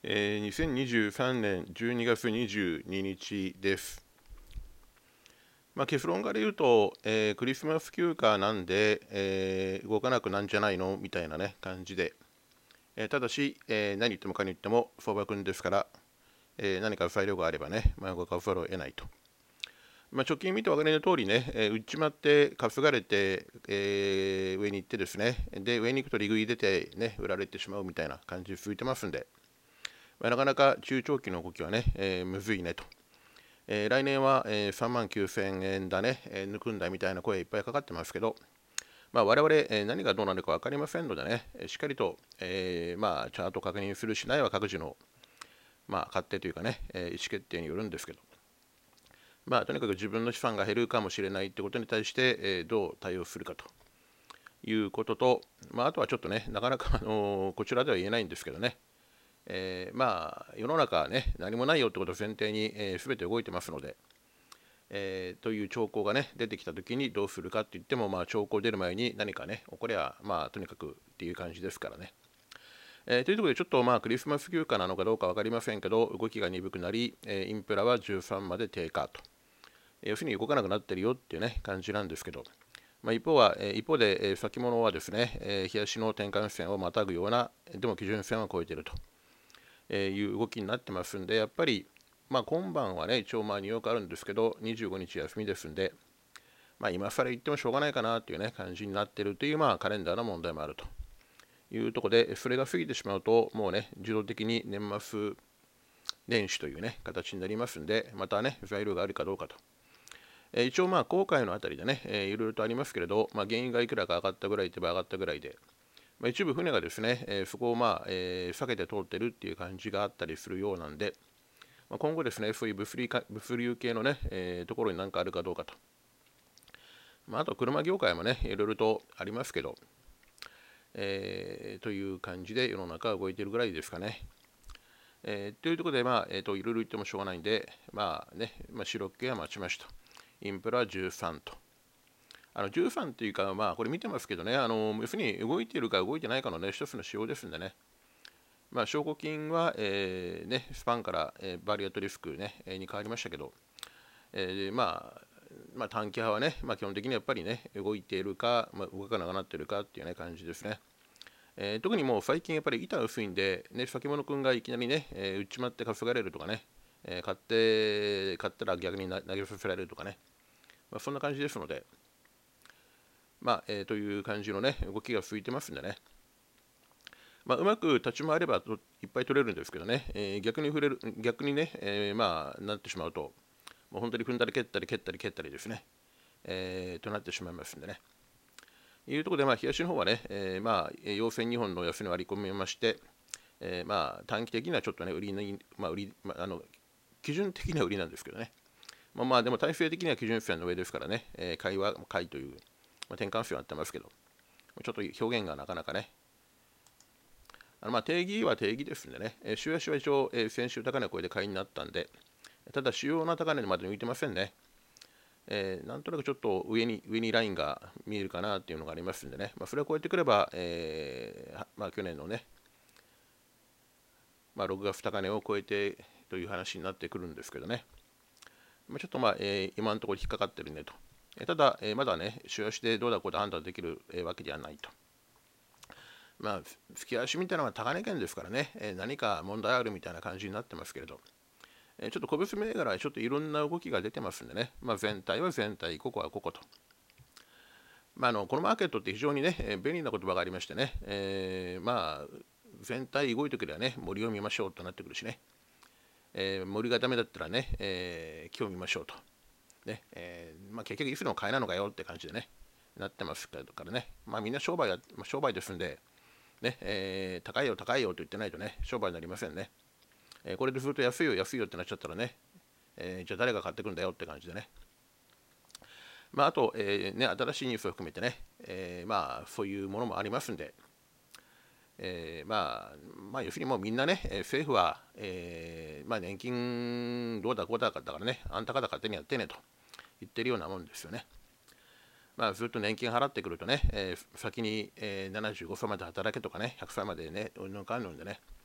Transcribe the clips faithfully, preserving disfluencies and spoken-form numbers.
えーにせんにじゅうさんねんじゅうにがつにじゅうににちです。まあ、結論から言うと、えークリスマス休暇なんで、えー動かなくなんじゃないのみたいなね、感じで。えーただし、えー何言ってもかに言っても、相場君ですから、えー何か材料があればね、まあ、動かざるを得ないと。まあ、直近見て分かりの通りね、えー、売っちまって、担がれて、えー上に行ってですね、で、上に行くと利食い出て、ね、売られてしまうみたいな感じで続いてますんで、まあ、なかなか中長期の動きはね、えーむずいねと。えー来年は、えーさんまんきゅうせんえんだね、えー抜くんだみたいな声いっぱいかかってますけど、まあ、我々、えー何がどうなるか分かりませんのでね、しっかりと、えーまあ、チャート確認するしないは各自の、まあ、勝手というかね、えー意思決定によるんですけど、まあ、とにかく自分の資産が減るかもしれないということに対して、えーどう対応するかということと、まあ、あとはちょっとね、なかなか、あのーこちらでは言えないんですけどね、えーまあ、世の中はね、何もないよってことを前提に、えー、全て動いてますので、えーという兆候がね、出てきたときにどうするかって言っても、まあ、兆候出る前に何かね、起こりゃ、まあ、とにかくっていう感じですからね。えーというところで、ちょっとまあ、クリスマス休暇なのかどうか分かりませんけど、動きが鈍くなり、えーインフラはじゅうさんまで低下と。要するに動かなくなってるよっていうね、感じなんですけど、まあ、一方は、えー一方で、えー先物はですね、えー、冷やしの転換線をまたぐような、でも基準線は超えていると。えーいう動きになってますんで、やっぱり、まあ、今晩はね、一応まあニューヨークあるんですけど、にじゅうごにち休みですんで、まあ、今更言ってもしょうがないかなというね、感じになっているという、まあ、カレンダーの問題もあるというところで、それが過ぎてしまうと、もうね、自動的に年末年始というね、形になりますんで、またね、材料があるかどうかと。えー一応、まあ、航海のあたりでね、えーいろいろとありますけれど、まあ、原油がいくらか上がったぐらいといえば上がったぐらいで、まあ、一部船がですね、えーそこをまあ、えー避けて通ってるっていう感じがあったりするようなんで、まあ、今後ですね、そういう物流か物流系のね、えーところに何かあるかどうかと。まあ、あと車業界もね、いろいろとありますけど、えーという感じで世の中は動いているぐらいですかね。えーというところで、まあ、えーと、いろいろ言ってもしょうがないんで、まあね、まあ、白系は待ちました。インプラじゅうさんと。あのじゅうさんというか、まあ、これ見てますけどね、あの要するに動いているか動いてないかのね、一つの仕様ですんでね、まあ、証拠金は、えーね、スパンから、えーバリアトリスク、ね、えーに変わりましたけど、えーまあ、まあ、短期派はね、まあ、基本的にやっぱりね、動いているか、まあ、動かなくなっているかっていう、ね、感じですね。えー特にもう最近やっぱり板薄いんで、ね、先物君がいきなりね、えー売っちまって担がれるとかね、えー買って買ったら逆に投げさせられるとかね、まあ、そんな感じですので、まあえーという感じのね、動きが続いてますんでね、まあ、うまく立ち回ればいっぱい取れるんですけどね、えー逆に触れる逆にね、えーまあ、なってしまうと、もう本当に踏んだり蹴ったり蹴ったり蹴ったりですね、えーとなってしまいますんでね。いうところで、まあ、冷やしの方はね、えーまあ、陽線にほんの安値割り込みまして、えーまあ、短期的にはちょっとね、売りに、まあ、売り、まあ、あの、基準的には売りなんですけどね。まあ、まあ、でも体制的には基準線の上ですからね、えー買いは買いという、まあ、転換線はあってますけど、ちょっと表現がなかなかね、あのまあ定義は定義ですんでね、えー週足は一応、えー先週高値を超えて買いになったんで、ただ主要な高値まで抜いてませんね。えーなんとなくちょっと上に上にラインが見えるかなっていうのがありますんでね、まあ、それを超えてくれば、えーまあ、去年のね、まあ、ろくがつ高値を超えてという話になってくるんですけどね、まあ、ちょっとまあ、えー今のところ引っかかってるねと。えーただ、えーまだね、週足でどうだこうだ判断できる、えーわけではないと。まあ、月足みたいなのは高値圏ですからね、えー何か問題あるみたいな感じになってますけれど、えーちょっと個別銘柄はちょっといろんな動きが出てますんでね、まあ、全体は全体、ここはここと。まあ、あのこのマーケットって非常にね、えー便利な言葉がありましてね、えーまあ、全体動いてくればね、森を見ましょうとなってくるしね、えー森がダメだったらね、えー木を見ましょうと。ねえーまあ、結局、いつの買いなのかよって感じでね、なってますからね、まあ、みんな商売や、まあ、商売ですんで、ねえー高いよ、高いよと言ってないとね、商売になりませんね。えーこれでずっと安いよ、安いよってなっちゃったらね、えーじゃあ誰が買ってくんだよって感じでね。まあ、あと、えーね、新しいニュースを含めてね、えーまあ、そういうものもありますんで、えーまあ、まあ、要するにもうみんなね、えー政府は、えーまあ、年金どうだこうだかだからね、あんた方勝手にやってねと言ってるようなもんですよね。まあ、ずっと年金払ってくるとね、えー先に、えーななじゅうごさいまで働けとかね、ひゃくさいまでね、うんぬんかんぬんでね、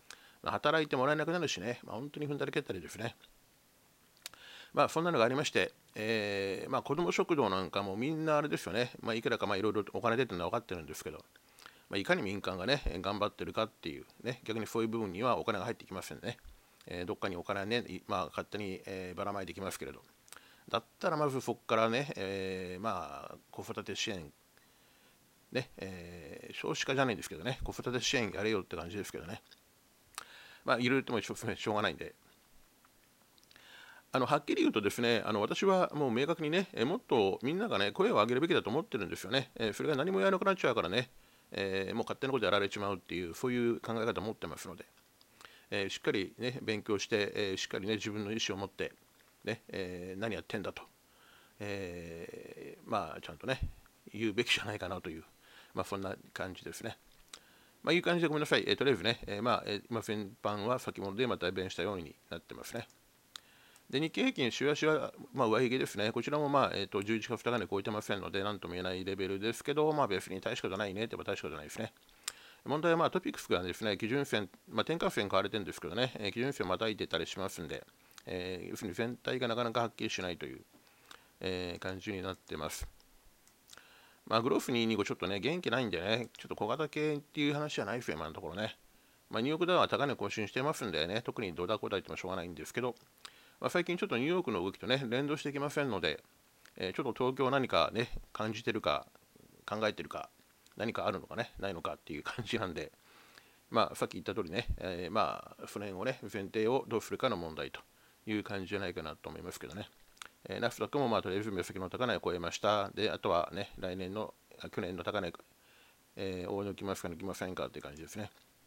働いてもらえなくなるしね、まあ、本当に踏んだり蹴ったりですね。まあ、そんなのがありまして、えーまあ、子ども食堂なんかもみんなあれですよね、まあ、いくらかいろいろお金出てるのは分かってるんですけど、まあ、いかに民間がね、頑張ってるかっていう、ね、逆にそういう部分にはお金が入ってきませんね。えー、どっかにお金はね、まあ、勝手に、えーばらまいてきますけれど、だったらまずそこからね、えーまあ、子育て支援、ねえー、少子化じゃないんですけどね、子育て支援やれよって感じですけどね、まあ、いろいろ言ってもしょうがないんで、あのはっきり言うとですね、あの私はもう明確にね、えもっとみんながね、声を上げるべきだと思ってるんですよね。えそれが何もやらなくなっちゃうからね、えーもう勝手なことやられちまうっていう、そういう考え方を持ってますので、えーしっかりね、勉強して、えーしっかりね、自分の意思を持って、ねえー何やってんだと、えーまあ、ちゃんとね、言うべきじゃないかなという、まあ、そんな感じですね。まあ、いう感じでごめんなさい。えーとりあえずね、えーまあ、えー今、先般は先物でまた弁したようになってますね。で日経平均、週足は、まあ、上髭ですね。こちらも、まあえー、とじゅういちがにか値超えてませんので、なんとも言えないレベルですけど、まあ、別に大したことないねって言えば大したことないですね。問題は、まあ、トピックスがですね、基準線、まあ、転換線変われてるんですけどね、えー基準線をまたいでたりしますんで、えー要するに全体がなかなかはっきりしないという、えー感じになってます。まあ、グローフにひゃくにじゅうごちょっとね、元気ないんでね、ちょっと小型系っていう話じゃないですよ、今のところね。まあ、ニューヨークダウは高値更新してますんでね、特にドダコダ言ってもしょうがないんですけど、まあ、最近ちょっとニューヨークの動きとね、連動してきませんので、えーちょっと東京何かね、感じてるか、考えてるか、何かあるのかね、ないのかっていう感じなんで、まあ、さっき言った通りね、えーまあ、その辺をね、前提をどうするかの問題という感じじゃないかなと思いますけどね。えー、ナスダックもまあとりあえず目先の高値を超えました。で、あとはね、来年の、去年の高値、えー、大抜きますか抜きませんかっていう感じですね。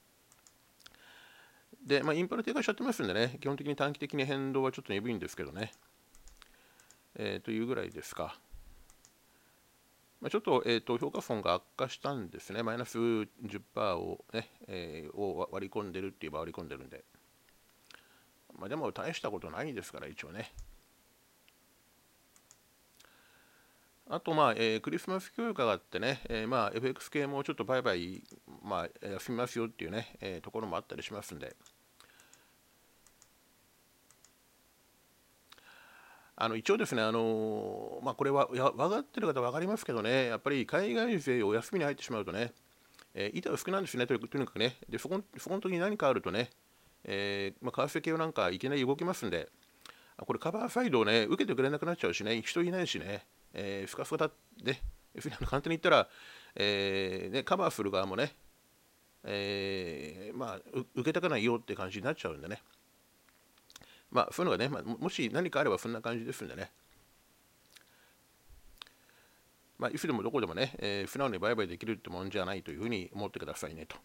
で、まあ、インパル低下しちゃってますんでね、基本的に短期的に変動はちょっと鈍いんですけどね、えー、というぐらいですか。まあ、ちょっと,、えー、と評価損が悪化したんですね、マイナス じゅっパーセント を,、ねえー、を割り込んでるって言えば割り込んでるんで、まあ、でも大したことないですから、一応ね。あと、まあえー、クリスマス休暇があってね、えーまあ、エフエックス 系もちょっと売買、まあ、休みますよっていうね、えーところもあったりしますんで、あの一応ですね、あのーまあ、これはや分かってる方は分かりますけどね、やっぱり海外勢お休みに入ってしまうとね、えー、板が少ないんですね、とにかくね。で、そこそこの時に何かあるとね、えーまあ、為替系なんかいきなり動きますんで、これカバーサイドをね、受けてくれなくなっちゃうしね、人いないしね、えー、ふかふかだね、簡単に言ったら、えーね、カバーする側もね、えーまあ、受けたくないよって感じになっちゃうんでね、まあ、そういうのがね、まあ、もし何かあればそんな感じですんでね、まあ、いつでもどこでもね、えー、素直に売買できるってもんじゃないというふうに思ってくださいねと。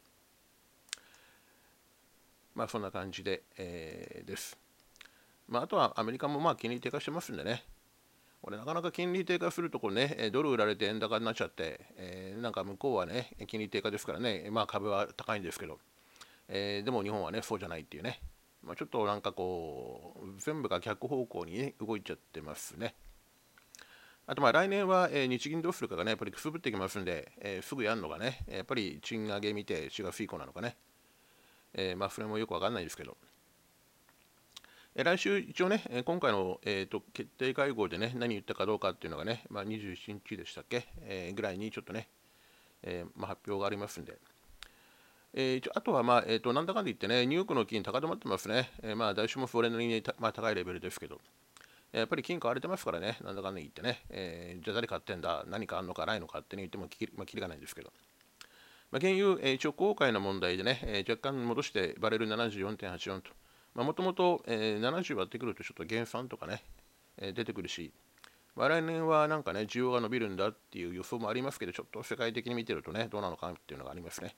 まあ、そんな感じで、えー、です。まあ、あとはアメリカもまあ金利低下してますんでね、これなかなか金利低下するところね、ドル売られて円高になっちゃって、えーなんか向こうはね、金利低下ですからね、まあ、株は高いんですけど、えーでも日本はね、そうじゃないっていうね、まあ、ちょっとなんかこう、全部が逆方向に、ね、動いちゃってますね。あとまあ来年は、えー日銀どうするかがね、やっぱりくすぶってきますんで、えーすぐやるのがね、やっぱり賃上げ見てしがつ以降なのかね、えーまあそれもよくわかんないですけど、えー来週一応ね、えー今回の、えーと決定会合でね、何言ったかどうかっていうのがね、まあ、にじゅうしちにちでしたっけ、えーぐらいにちょっとね、えーまあ、発表がありますんで、えー、あとは、まあえーと、なんだかんだ言ってね、ニューヨークの金高止まってますね。えーまあ、来週もそれなりに、まあ、高いレベルですけど、やっぱり金買われてますからね、なんだかんだ言ってね、えーじゃあ誰買ってんだ、何かあんのかないのかって言ってもきり,、まあ、きりがないんですけど、まあ、原油、えー、一応公開の問題でね、えー若干戻してバレル ななじゅうよんてんはちよん と、もともとななじゅう割ってくるとちょっと減産とかね、えー出てくるし、まあ、来年はなんかね、需要が伸びるんだっていう予想もありますけど、ちょっと世界的に見てるとね、どうなのかっていうのがありますね。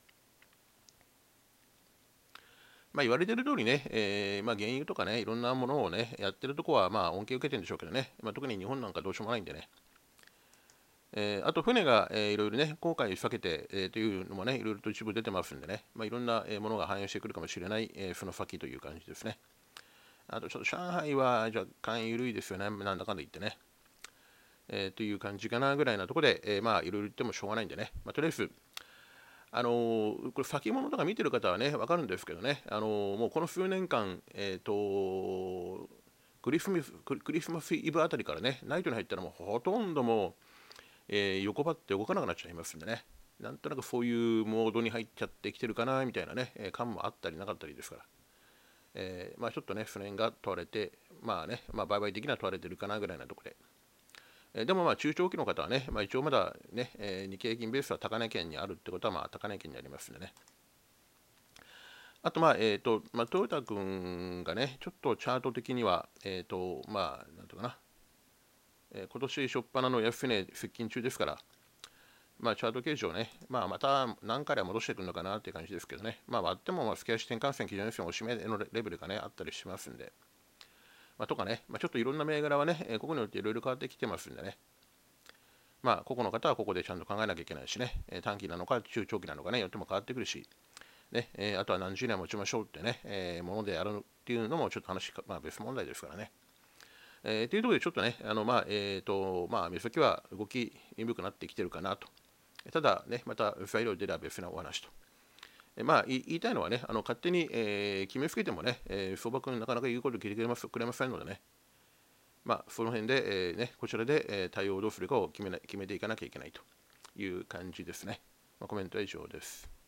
まあ、言われてる通りね、えーまあ、原油とかね、いろんなものをね、やってるとこはまあ恩恵を受けてるんでしょうけどね、まあ、特に日本なんかどうしようもないんでね、えーあと船が、えーいろいろね、航海避けて、えーというのもね、いろいろと一部出てますんでね、まあ、いろんな、えーものが反映してくるかもしれない、えーその先という感じですね。あとちょっと上海は若干緩いですよね、なんだかんだ言ってね。えーという感じかなぐらいなところで、えーまあいろいろ言ってもしょうがないんでね、まあ、とりあえず、 あのーこれ先物とか見てる方はね、分かるんですけどね、あのーもうこの数年間、えーとクリスマスクリスマスイブあたりからね、ナイトに入ったらもうほとんどもう、えー横ばって動かなくなっちゃいますんでね、なんとなくそういうモードに入っちゃってきてるかなみたいなね、えー感もあったりなかったりですから、えーまあ、ちょっとね、その辺が問われて、まあね、まあ、売買的には問われてるかなぐらいなところで。えーでもまあ中長期の方はね、まあ、一応まだね、えー日経平均ベースは高値圏にあるってことはまあ高値圏にありますんでね。あとまあ、えっ、と、まあ、トヨタ君がね、ちょっとチャート的には、えっ、と、まあ、なんとかな、えー今年初っ端の安値接近中ですから、まあ、チャート形状ね、まあ、また何回は戻してくるのかなっていう感じですけどね、まあ、割っても、まあ、スキャシ転換線、基準線、おしめのレベルがね、あったりしますんで、まあ、とかね、まあ、ちょっといろんな銘柄はね、えーここによっていろいろ変わってきてますんでね、まあ、個々の方はここでちゃんと考えなきゃいけないしね、えー短期なのか中長期なのかね、よっても変わってくるし、ねえーあとは何十年持ちましょうってね、えーものでやるっていうのもちょっと話、まあ、別問題ですからね。えー、というところでちょっとね、あのまあえーとまあ、目先は動き鈍くなってきてるかなと。ただね、また材料出れば別なお話と。えーまあ、言いたいのはね、あの勝手に、えー決めつけてもね、えー相場君なかなか言うこと聞いてくれますくれませんのでね、まあ、その辺で、えーね、こちらで、えー対応をどうするかを決めな決めていかなきゃいけないという感じですね。まあ、コメントは以上です。